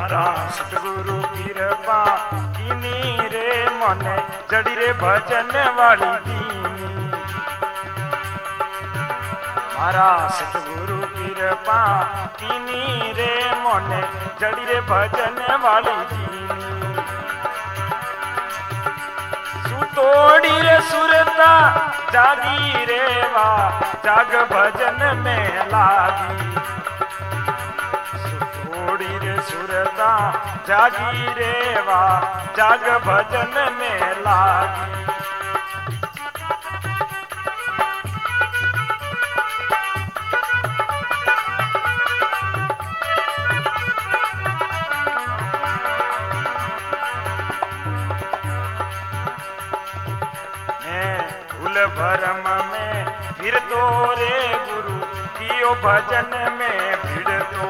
मारा सतगुरु कृपा कीनी रे मने जड़ी रे भजन वाली दीनी। मारा सतगुरु कृपा कीनी रे मने जड़ी रे भजन वाली दीनी। सुतोड़ी रे सुरता जागी रे वा जाग भजन में लागी। सुतोड़ी रे सुरता जागी रे वा जाग भजन में लागी। भरम में फिर तो रे गुरु कियो भजन में भिड़ तो।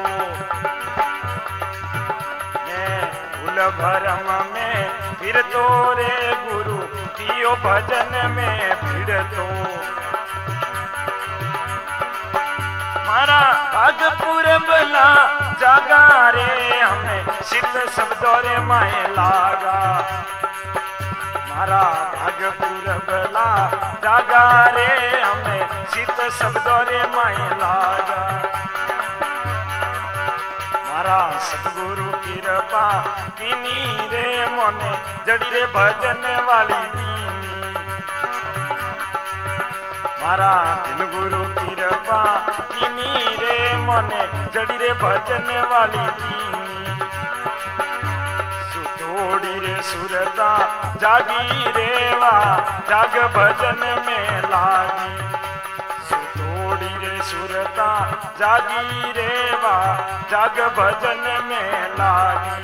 मैं फूल भरम में फिर तो रे गुरु कियो भजन में भिड़ तो। मारा भागपुर बला जागा रे हमें सिद्ध शब्दों रे माए लागा। मारा भागपुर बला जागा रे हमें शीत शब्दों रे माए लागा। मारा सतगुरु कृपा कीनी रे मने जड़ी रे भजन वाली दीनी। मारा दिन गुरु कृपा कीनी रे मने जड़ी रे भजन वाली दीनी। सुतोड़ी रे सुरता जागी रे वा जाग भजन में लागी। सुतोड़ी रे सुरता जागी रे वा जाग भजन में लागी।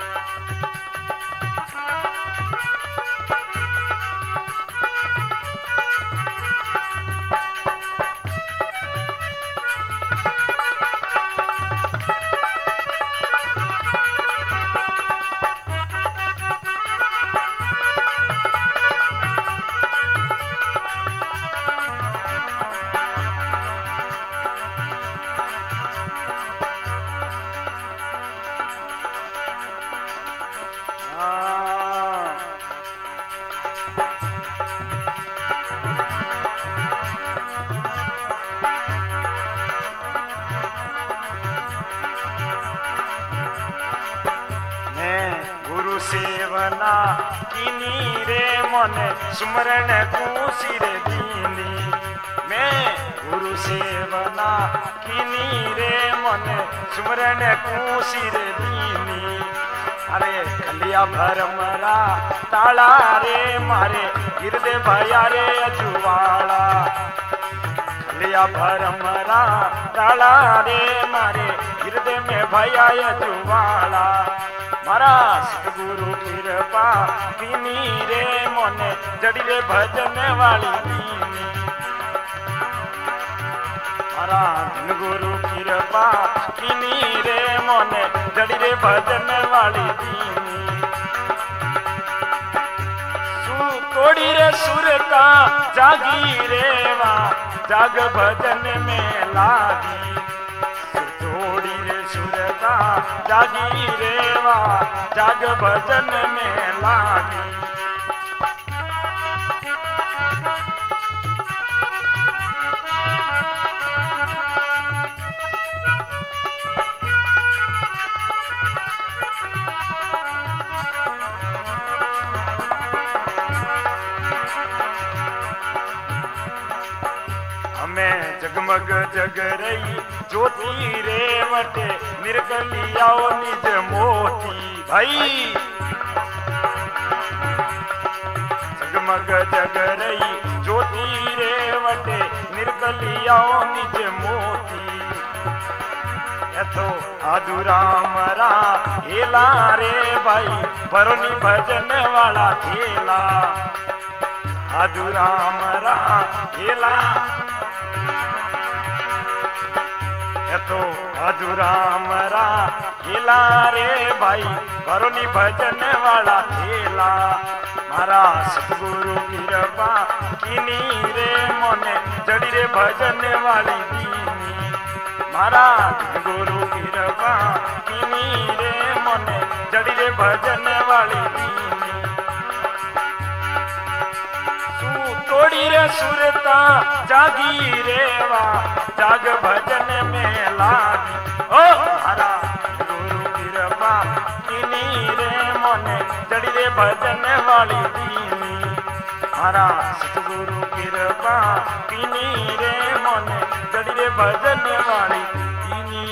सेवना कीनी रे मने सुमरण कुसी रे दीनी। मैं गुरु सेवना कीनी रे मने सुमरण कुसी रे दीनी। अरे खलिया भरमरा ताला रे मारे हृदय भया रे अजुवाड़ा। खलिया भरमरा ताला रे मारे हृदय में भया अजुवाड़ा। मारा सतगुरु कृपा कीनी रे मने जड़ी रे भजन वाली दीनी। मारा दिन गुरु कृपा कीनी रे मने जड़ी रे भजन वाली दीनी। सुतोड़ी रे सुरता जागी रे वा जाग भजन में लागी। सुतोड़ी रे सुरता जागी रे वा जाग भजन में लागी। हमें जगमग जग रही ज्योति रे वटे निरकली आओ निज मोती। भाई जगमग जग रही ज्योति रे वटे निरकली आओ निज मोती। यथो आदुराम रा हेला रे भाई भरोनी भजन वाला खेला। आदुराम रा हेला तो अधुराम रा खेला रे भाई भरोनी भजन वाला खेला। मारा सतगुरु कृपा कीनी रे मने जड़ी रे भजन वाली दीनी। मारा गुरु कृपा कीनी रे मन जड़ी रे भजन वाली दीनी तोड़ी रे सुरता जागी रेवा जाग भजन में लागी ओ हरा गुरु कृपा किनी रे मोने जड़ी रे भजन वाली दीनी हरा सतगुरु कृपा किनी रे मोने जड़ी रे भजन वाली दीनी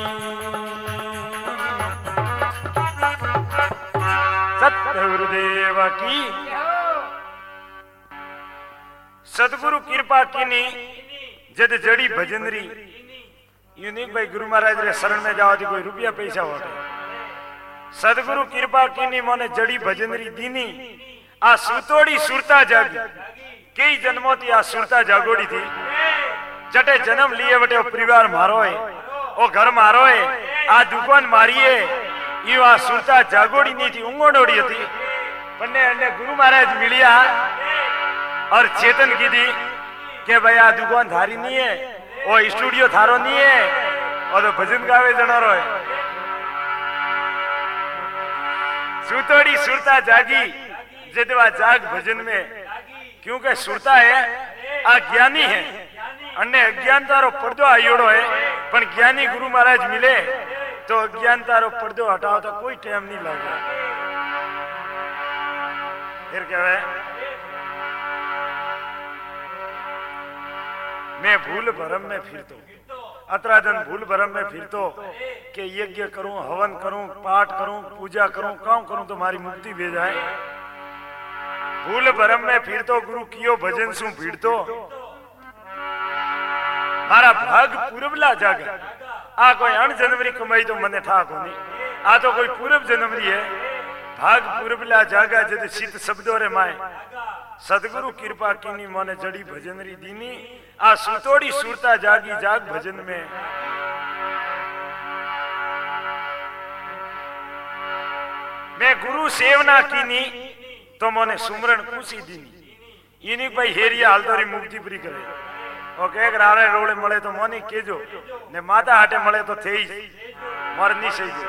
सतगुरुदेव की सदगुरु कृपा कीनी जद जड़ी भजनरी यूनिक भाई गुरु महाराज रे शरण में जाओ कोई रुपया पैसा होते सदगुरु कृपा कीनी मोने जड़ी भजनरी दीनी आ सुतोड़ी सुरता जागी कई जन्मों थी आ सुरता जागोड़ी थी जटे जन्म लिए बटे परिवार मारो है ओ घर मारो है आ दुकान मारी है यू आ सुरता जागोड़ी नहीं थी ऊंगोड़ी थी पन्ने गुरु महाराज मिलिया और चेतन की थी कि भाई आ दुकान थारी नहीं है वो स्टूडियो थारो नहीं है और तो भजन गावे जनारो है सुतोड़ी सुरता जागी जदवा जाग भजन में क्योंकि सुरता है आ ज्ञानी है अन्य अज्ञानता रो पर्दो आयोड़ो है पर ज्ञानी गुरु महाराज मिले तो अज्ञानता रो पर्दो हटाओ तो कोई टाइम नहीं लगेगा फिर क्या है मैं भूल भरम में फिरतो अतराधन भूल भरम में फिरतो कि यज्ञ करूं हवन करूं पाठ करूं पूजा करूं काम करूं तो हमारी मुक्ति भेज जाए भूल भरम में फिरतो गुरु कियो भजन सु भीड़तो मारा भाग पूरबला जाग आ कोई अण जनवरी कमाई तो मने ठा कोनी आ तो कोई पूरब जनवरी है भाग पूरबला जागा जद शीत शब्दों रे माए सदगुरु कृपा कीनी मोने जड़ी भजनरी दीनी आ सुतोड़ी सुरता जागी जाग भजन में मैं गुरु सेवना कीनी तो मोने सुमरण कुसी दीनी इनी भाई हेरिया हालतोरी मुक्ति पूरी करे ओ के राड़े रोड़े मळे तो मोनी केजो ने माता हाटे मळे तो थेई मरनी सही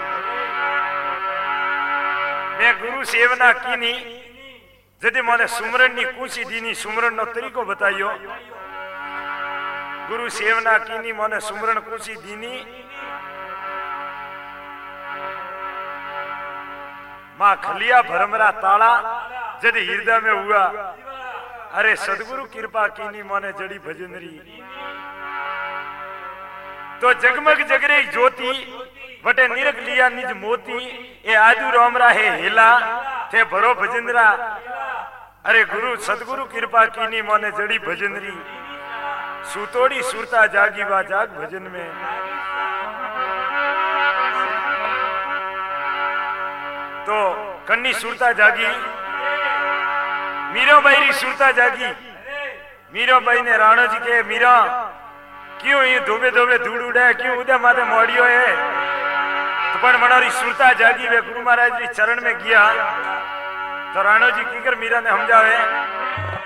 मैं गुरु सेवना कीनी जदि मोने सुमरण नी कुसी दीनी सुमरण नो तरीको बताइयो गुरु सेवना कीनी मोने सुमरण कुसी दीनी मां खलिया भरमरा ताला जदि हृदय में हुआ अरे सदगुरु कृपा कीनी मोने जड़ी भजनरी तो जगमग जगरे ज्योति वटे निरख लिया निज मोती ए आदु रोमरा है हेला थे भरो भजनरा अरे गुरु सदगुरु कृपा कीनी मोने जड़ी भजनरी सुतोड़ी सुरता जागी वा जाग भजन में तो कन्नी सुरता जागी मीरो भाई री सुरता जागी मीरो भाई ने राणो जी के मीरा क्यों ये धोबे धोबे धूड़ उड़े क्यों उदय माथे मोड़ियो है तो पण मनारी सुरता जागी वे गुरु महाराज जी चरण में गया तो राणो जी की कर मीरा ने समझावे